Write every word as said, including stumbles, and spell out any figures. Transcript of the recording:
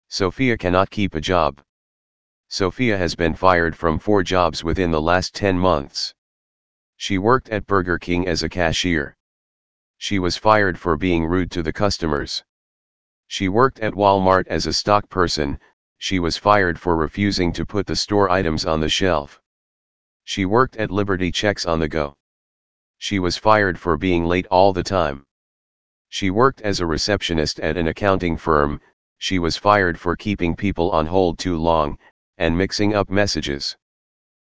Sophia cannot keep a job. Sophia has been fired from four jobs within the last ten months. She worked at Burger King as a cashier. She was fired for being rude to the customers. She worked at Walmart as a stock person. She was fired for refusing to put the store items on the shelf. She worked at Liberty Checks on the Go. She was fired for being late all the time. She worked as a receptionist at an accounting firm. She was fired for keeping people on hold too long, and mixing up messages.